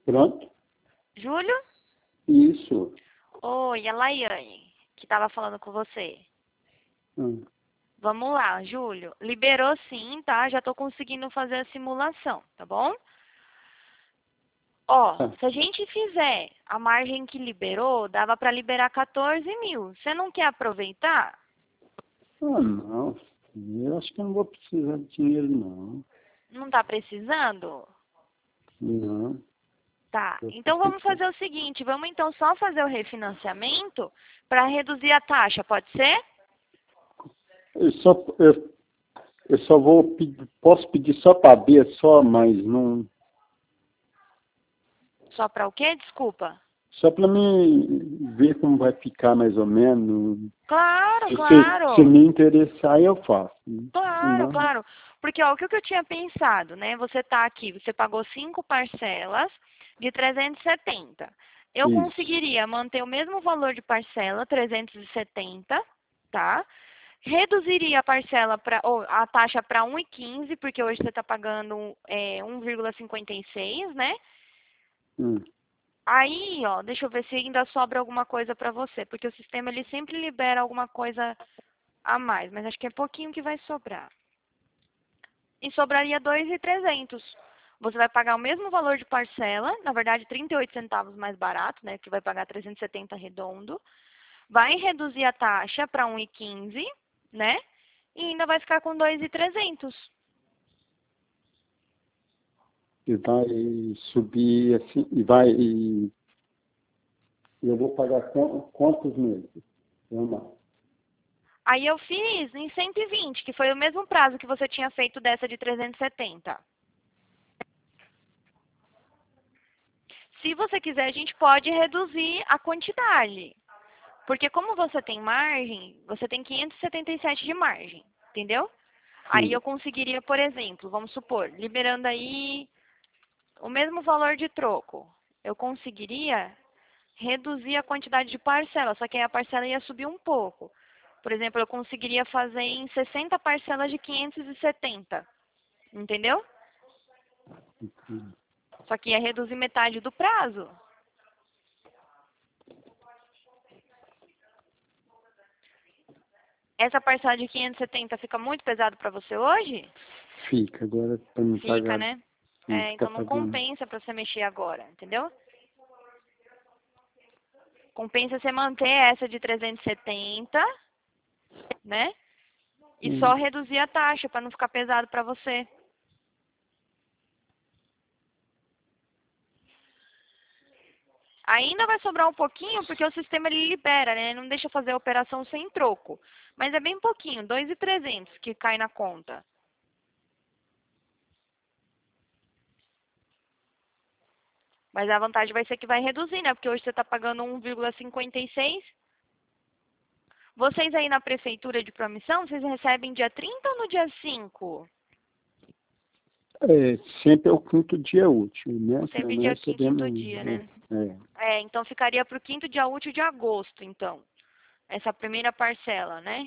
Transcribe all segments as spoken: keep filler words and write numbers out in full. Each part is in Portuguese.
Pronto? Júlio? Isso. Oi, a Laiane, que estava falando com você. Hum. Vamos lá, Júlio. Liberou sim, tá? Já estou conseguindo fazer a simulação, tá bom? Ó, Ah, se a gente fizer a margem que liberou, dava para liberar quatorze mil. Você não quer aproveitar? ah, não. Eu acho que eu não vou precisar de dinheiro, não. Não está precisando? Não. Tá. Eu tô Então vamos fixado. fazer o seguinte, vamos então só fazer o refinanciamento para reduzir a taxa, pode ser? Eu só, eu, eu só vou pedir, posso pedir só para ver só, mas não. Só para o quê? Desculpa. Só para mim ver como vai ficar mais ou menos. Claro, Se, se, se claro. me interessar, eu faço. Se Claro, não, claro. Porque ó, o que que eu tinha pensado, né? Você está aqui, você pagou cinco parcelas de trezentos e setenta. Eu isso. conseguiria manter o mesmo valor de parcela, trezentos e setenta, tá? Reduziria a parcela para a taxa para um e quinze, porque hoje você está pagando é, um vírgula cinquenta e seis, né? Hum. Aí, ó, deixa eu ver se ainda sobra alguma coisa para você, porque o sistema ele sempre libera alguma coisa a mais, mas acho que é pouquinho que vai sobrar. E sobraria dois mil e trezentos. Você vai pagar o mesmo valor de parcela, na verdade trinta e oito centavos mais barato, né, que vai pagar trezentos e setenta redondo. Vai reduzir a taxa para um e quinze, né? E ainda vai ficar com dois mil e trezentos. E vai subir assim, e vai. E eu vou pagar qu- quantos meses? Vamos lá. Aí eu fiz em cento e vinte, que foi o mesmo prazo que você tinha feito dessa de trezentos e setenta. Se você quiser, a gente pode reduzir a quantidade. Porque como você tem margem, você tem quinhentos e setenta e sete de margem, entendeu? Aí Sim. eu conseguiria, por exemplo, vamos supor, liberando aí o mesmo valor de troco, eu conseguiria reduzir a quantidade de parcela, só que aí a parcela ia subir um pouco. Por exemplo, eu conseguiria fazer em sessenta parcelas de quinhentos e setenta, entendeu? Só que ia reduzir metade do prazo. Essa parcela de quinhentos e setenta fica muito pesado para você hoje? Fica, agora para me Fica, pagar, né? não É, ficar então não pagando. compensa para você mexer agora, entendeu? Compensa você manter essa de trezentos e setenta, né? E só Hum. reduzir a taxa para não ficar pesado para você. Ainda vai sobrar um pouquinho porque o sistema ele libera, né? Não deixa fazer a operação sem troco. Mas é bem pouquinho, dois mil e trezentos que cai na conta. Mas a vantagem vai ser que vai reduzir, né? Porque hoje você está pagando um vírgula cinquenta e seis. Vocês aí na prefeitura de Promissão, vocês recebem dia trinta ou no dia cinco? É, sempre é o quinto dia útil, né? Sempre Nós dia quinto, quinto recebemos. dia, né? É, É, então ficaria para o quinto dia útil de agosto, então. Essa primeira parcela, né?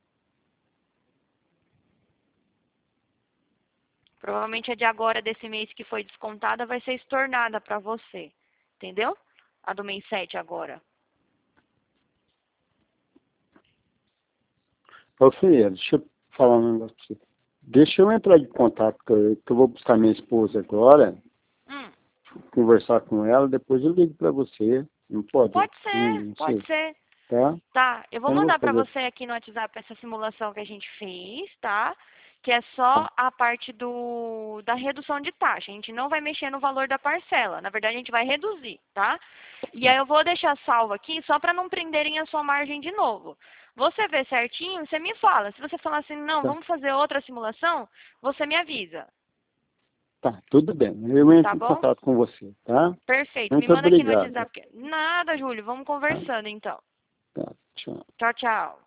Provavelmente a de agora, desse mês que foi descontada, vai ser estornada para você. Entendeu? A do mês sete agora. Ô, Ferreira, deixa eu falar um negócio pra você. Deixa eu entrar em contato, que eu, que eu vou buscar minha esposa agora, Hum, conversar com ela, depois eu ligo para você. Não pode? pode ser, Não pode sei, ser. tá? Tá, eu vou Eu não vou mandar para fazer. você aqui no WhatsApp essa simulação que a gente fez, tá? Que é só Tá, a parte do da redução de taxa. A gente não vai mexer no valor da parcela. Na verdade, a gente vai reduzir, tá? E aí tá, eu vou deixar salvo aqui só para não prenderem a sua margem de novo. Você vê certinho, você me fala. Se você falar assim, não, tá, vamos fazer outra simulação, você me avisa, tá, tudo bem. Eu tá entro em bom? contato com você, tá? Perfeito. Me Muito manda aqui no obrigado. WhatsApp. Nada, Júlio. Vamos Tá, conversando então. tá, tchau. Tchau, tchau.